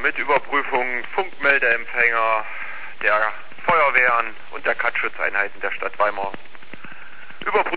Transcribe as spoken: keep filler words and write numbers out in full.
mit Überprüfung Funkmeldeempfänger der Feuerwehren und der Katzschutzeinheiten der Stadt Weimar. Überprüfung